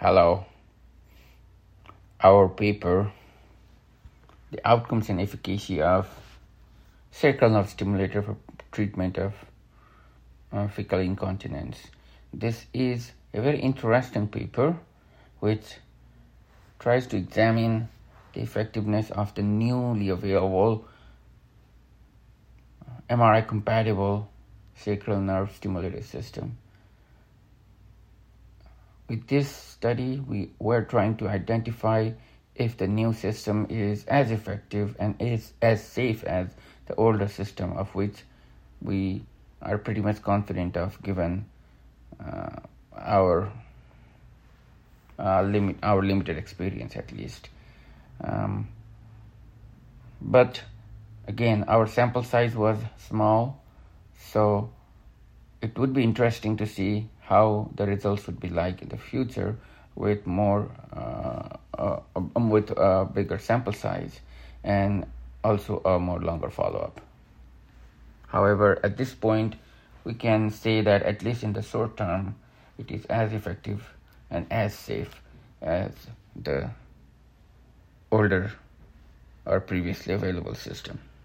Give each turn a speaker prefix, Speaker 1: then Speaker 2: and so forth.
Speaker 1: Hello. Our paper, The Outcomes and Efficacy of Sacral Nerve Stimulator for Treatment of Fecal Incontinence. This is a very interesting paper which tries to examine the effectiveness of the newly available MRI-compatible sacral nerve stimulator system. With this study, we were trying to identify if the new system is as effective and is as safe as the older system, of which we are pretty much confident of given our limited experience at least. But again, our sample size was small, so it would be interesting to see how the results would be like in the future with with a bigger sample size and also a more longer follow-up. However, at this point, we can say that at least in the short term, it is as effective and as safe as the older or previously available system.